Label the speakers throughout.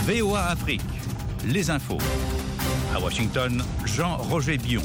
Speaker 1: VOA Afrique, les infos. À Washington, Jean-Roger Bion.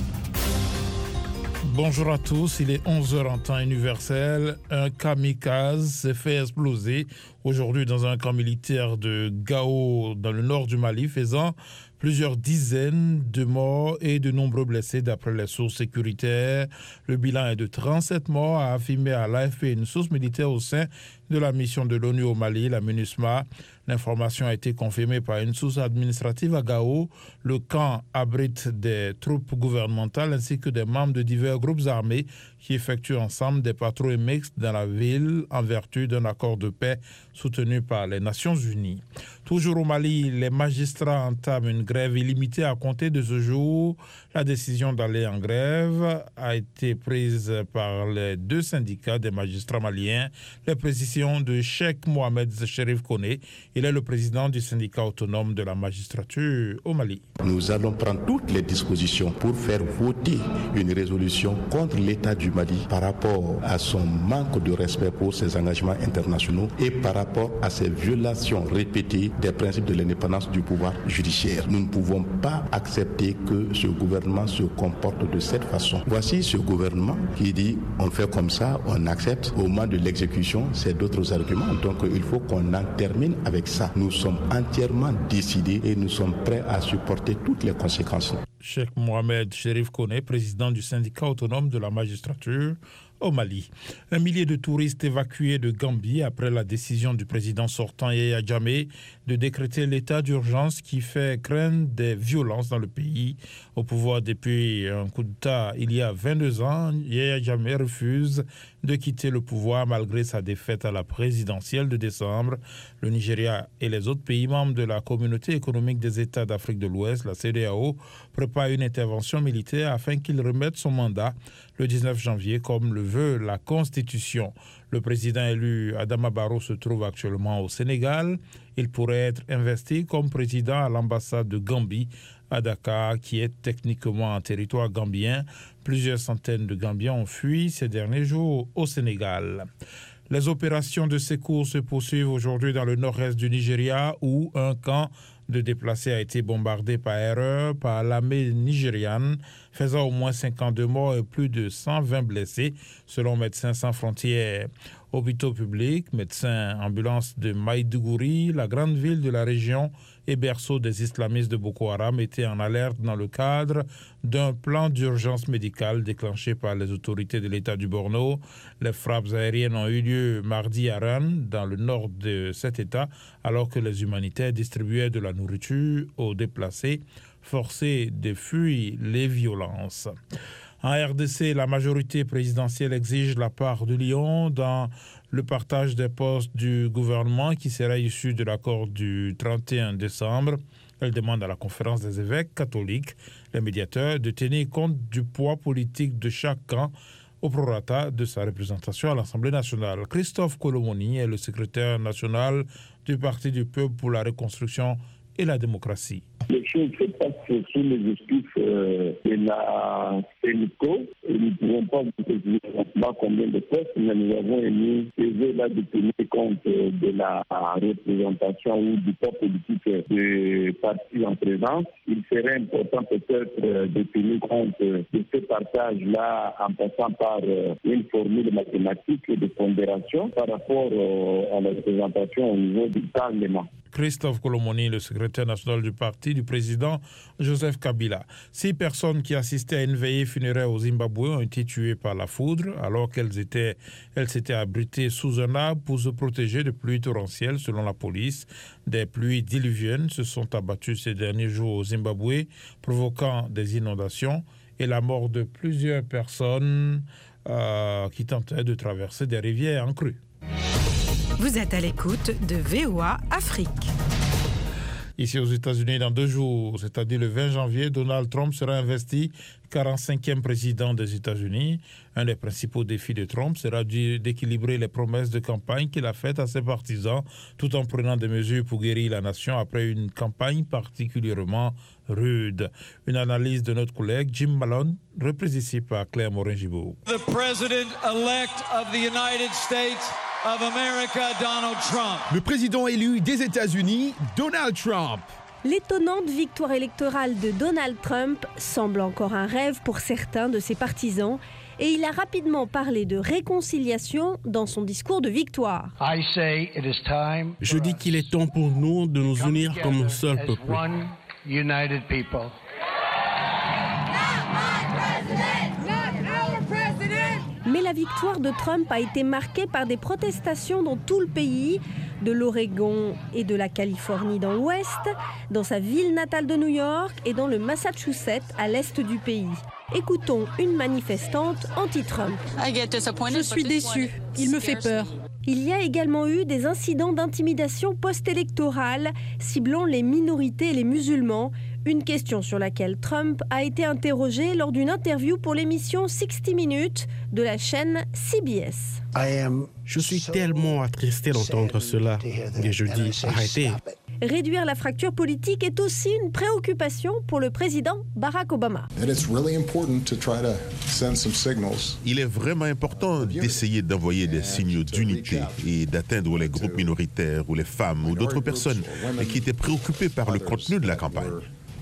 Speaker 2: Bonjour à tous, il est 11h en temps universel. Un kamikaze s'est fait exploser aujourd'hui dans un camp militaire de Gao, dans le nord du Mali, faisant plusieurs dizaines de morts et de nombreux blessés d'après les sources sécuritaires. Le bilan est de 37 morts, a affirmé à l'AFP une source militaire au sein de la mission de l'ONU au Mali, la MINUSMA. L'information a été confirmée par une source administrative à Gao. Le camp abrite des troupes gouvernementales ainsi que des membres de divers groupes armés qui effectuent ensemble des patrouilles mixtes dans la ville en vertu d'un accord de paix soutenu par les Nations Unies. Toujours au Mali, les magistrats entament une grève illimitée à compter de ce jour. La décision d'aller en grève a été prise par les deux syndicats des magistrats maliens. Les précisions de Cheikh Mohamed Chérif Koné. Il est le président du syndicat autonome de la magistrature au Mali.
Speaker 3: Nous allons prendre toutes les dispositions pour faire voter une résolution contre l'État du Mali par rapport à son manque de respect pour ses engagements internationaux et par rapport à ses violations répétées des principes de l'indépendance du pouvoir judiciaire. Nous ne pouvons pas accepter que ce gouvernement se comporte de cette façon. Voici ce gouvernement qui dit on fait comme ça, on accepte. Au moment de l'exécution, c'est d'autres arguments. Donc il faut qu'on en termine avec ça. Nous sommes entièrement décidés et nous sommes prêts à supporter toutes les conséquences.
Speaker 2: Cheikh Mohamed Chérif Koné, président du syndicat autonome de la magistrature au Mali. Un millier de touristes évacués de Gambie après la décision du président sortant Yahya Jammeh de décréter l'état d'urgence qui fait craindre des violences dans le pays. Au pouvoir depuis un coup d'État il y a 22 ans, Yahya Jammeh refuse de quitter le pouvoir malgré sa défaite à la présidentielle de décembre. Le Nigeria et les autres pays membres de la communauté économique des États d'Afrique de l'Ouest, la CEDEAO, préparent une intervention militaire afin qu'il remette son mandat le 19 janvier comme le veut la Constitution. Le président élu Adama Barrow se trouve actuellement au Sénégal. Il pourrait être investi comme président à l'ambassade de Gambie à Dakar, qui est techniquement un territoire gambien. Plusieurs centaines de Gambiens ont fui ces derniers jours au Sénégal. Les opérations de secours se poursuivent aujourd'hui dans le nord-est du Nigeria où un camp de déplacés a été bombardé par erreur par l'armée nigériane, faisant au moins 52 morts et plus de 120 blessés, selon Médecins sans frontières. Hôpitaux publics, médecins, ambulances de Maïdougouri, la grande ville de la région et berceau des islamistes de Boko Haram étaient en alerte dans le cadre d'un plan d'urgence médicale déclenché par les autorités de l'État du Borno. Les frappes aériennes ont eu lieu mardi à Rennes, dans le nord de cet État, alors que les humanitaires distribuaient de la nourriture aux déplacés forcés de fuir les violences. En RDC, la majorité présidentielle exige la part de Lyon dans le partage des postes du gouvernement qui sera issu de l'accord du 31 décembre. Elle demande à la conférence des évêques catholiques, les médiateurs, de tenir compte du poids politique de chaque camp au prorata de sa représentation à l'Assemblée nationale. Christophe Kolomoni est le secrétaire national du Parti du peuple pour la reconstruction et la démocratie.
Speaker 4: Les choses se passent sous les auspices de la CENICO. Nous ne pouvons pas vous préciser combien de postes, mais nous avons émis là de tenir compte de la représentation ou du poids politique des partis en présence. Il serait important peut-être de tenir compte de ce partage-là en passant par une formule mathématique de pondération par rapport à la représentation au niveau du Parlement.
Speaker 2: Christophe Kolomoni, le secrétaire national du parti du président Joseph Kabila. 6 personnes qui assistaient à une veillée funéraire au Zimbabwe ont été tuées par la foudre alors qu'elles s'étaient abritées sous un arbre pour se protéger de pluies torrentielles selon la police. Des pluies diluviennes se sont abattues ces derniers jours au Zimbabwe, provoquant des inondations et la mort de plusieurs personnes qui tentaient de traverser des rivières en crue.
Speaker 5: Vous êtes à l'écoute de VOA Afrique.
Speaker 2: Ici aux États-Unis, dans 2 jours, c'est-à-dire le 20 janvier, Donald Trump sera investi 45e président des États-Unis. Un des principaux défis de Trump sera d'équilibrer les promesses de campagne qu'il a faites à ses partisans, tout en prenant des mesures pour guérir la nation après une campagne particulièrement rude. Une analyse de notre collègue Jim Malone, reprise ici par Claire Morin-Gibault.
Speaker 6: The President-elect of the United States of America, Donald Trump.
Speaker 7: Le président élu des États-Unis, Donald Trump.
Speaker 8: L'étonnante victoire électorale de Donald Trump semble encore un rêve pour certains de ses partisans et il a rapidement parlé de réconciliation dans son discours de victoire.
Speaker 9: Je dis qu'il est temps pour nous de nous unir comme un seul peuple.
Speaker 8: Mais la victoire de Trump a été marquée par des protestations dans tout le pays, de l'Oregon et de la Californie dans l'ouest, dans sa ville natale de New York et dans le Massachusetts à l'est du pays. Écoutons une manifestante anti-Trump.
Speaker 10: Je suis déçue, il me fait peur.
Speaker 8: Il y a également eu des incidents d'intimidation post-électorale ciblant les minorités et les musulmans, une question sur laquelle Trump a été interrogé lors d'une interview pour l'émission 60 Minutes de la chaîne CBS.
Speaker 9: Je suis tellement attristé d'entendre cela et je dis arrêtez.
Speaker 8: Réduire la fracture politique est aussi une préoccupation pour le président Barack Obama.
Speaker 11: Il est vraiment important d'essayer d'envoyer des signaux d'unité et d'atteindre les groupes minoritaires ou les femmes ou d'autres personnes qui étaient préoccupées par le contenu de la campagne.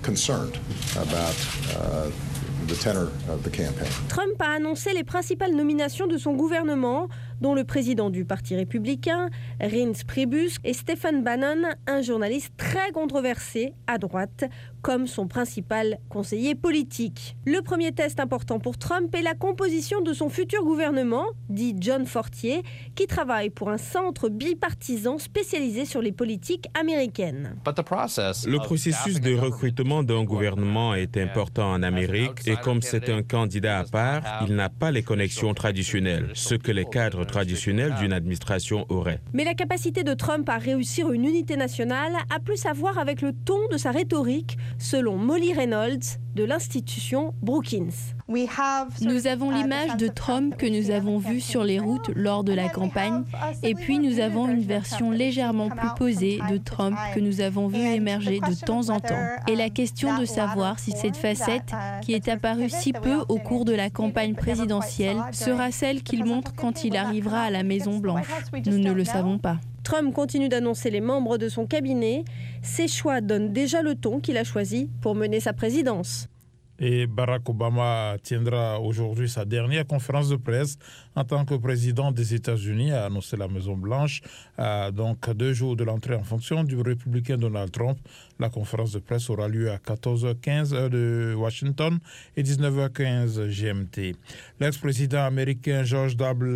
Speaker 8: Trump a annoncé les principales nominations de son gouvernement, dont le président du Parti républicain, Reince Priebus, et Stephen Bannon, un journaliste très controversé à droite, comme son principal conseiller politique. Le premier test important pour Trump est la composition de son futur gouvernement, dit John Fortier, qui travaille pour un centre bipartisan spécialisé sur les politiques américaines.
Speaker 12: Le processus de recrutement d'un gouvernement est important en Amérique et comme c'est un candidat à part, il n'a pas les connexions traditionnelles, ce que les cadres traditionnels d'une administration auraient.
Speaker 8: Mais la capacité de Trump à réussir une unité nationale a plus à voir avec le ton de sa rhétorique, selon Molly Reynolds de l'institution Brookings.
Speaker 10: Nous avons l'image de Trump que nous avons vue sur les routes lors de la campagne et puis nous avons une version légèrement plus posée de Trump que nous avons vu émerger de temps en temps. Et la question de savoir si cette facette, qui est apparue si peu au cours de la campagne présidentielle, sera celle qu'il montre quand il arrivera à la Maison-Blanche. Nous ne le savons pas.
Speaker 8: Trump continue d'annoncer les membres de son cabinet. Ses choix donnent déjà le ton qu'il a choisi pour mener sa présidence.
Speaker 2: Et Barack Obama tiendra aujourd'hui sa dernière conférence de presse en tant que président des États-Unis, a annoncé la Maison-Blanche. Donc 2 jours de l'entrée en fonction du républicain Donald Trump. La conférence de presse aura lieu à 14h15 heure de Washington et 19h15 GMT. L'ex-président américain George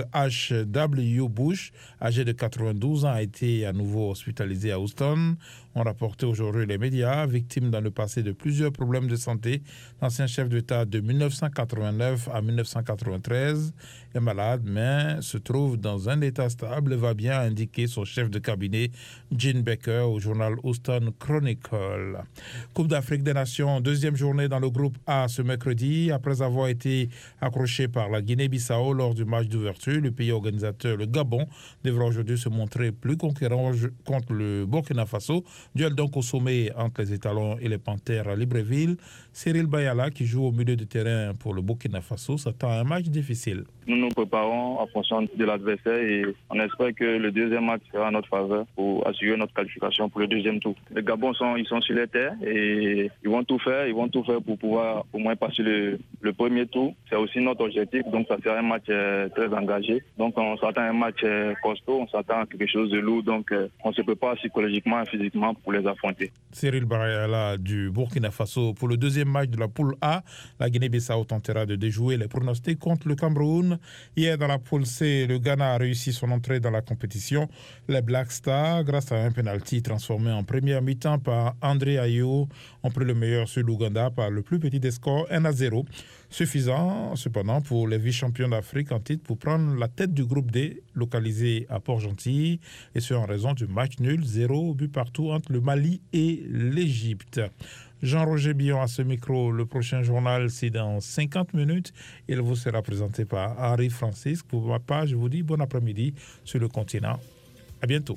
Speaker 2: H.W. Bush, âgé de 92 ans, a été à nouveau hospitalisé à Houston. On rapportait aujourd'hui les médias, victime dans le passé de plusieurs problèmes de santé. L'ancien chef d'État de 1989 à 1993 est malade, mais se trouve dans un état stable et va bien, indiquer son chef de cabinet, Gene Baker, au journal Houston Chronicle. Coupe d'Afrique des Nations, 2e journée dans le groupe A ce mercredi. Après avoir été accroché par la Guinée-Bissau lors du match d'ouverture, le pays organisateur, le Gabon, devra aujourd'hui se montrer plus conquérant contre le Burkina Faso. Duel donc au sommet entre les étalons et les Panthères à Libreville. Cyril Bayala, qui joue au milieu de terrain pour le Burkina Faso, s'attend à un match difficile.
Speaker 13: Nous nous préparons en fonction de l'adversaire et on espère que le deuxième match sera en notre faveur pour assurer notre qualification pour le deuxième tour. Les Gabons ils sont sur les terres et ils vont tout faire pour pouvoir au moins passer le premier tour. C'est aussi notre objectif, donc ça sera un match très engagé. Donc on s'attend à un match costaud, on s'attend à quelque chose de lourd, donc on se prépare psychologiquement et physiquement pour les affronter.
Speaker 2: Cyril Bayala du Burkina Faso. Pour le deuxième match de la poule A, la Guinée-Bissau tentera de déjouer les pronostics contre le Cameroun. Hier, dans la poule C, le Ghana a réussi son entrée dans la compétition. Les Black Stars, grâce à un penalty transformé en première mi-temps par André Ayew, ont pris le meilleur sur l'Ouganda par le plus petit des scores, 1-0. Suffisant, cependant, pour les vice-champions d'Afrique en titre pour prendre la tête du groupe D, localisé à Port-Gentil, et ce en raison du match nul, 0 but partout entre le Mali et l'Égypte. Jean-Roger Billon à ce micro. Le prochain journal, c'est dans 50 minutes. Il vous sera présenté par Henri Francis. Pour ma part, je vous dis bon après-midi sur le continent. À bientôt.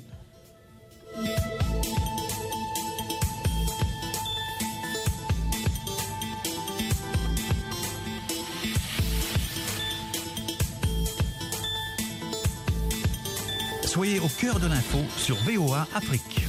Speaker 1: Soyez au cœur de l'info sur VOA Afrique.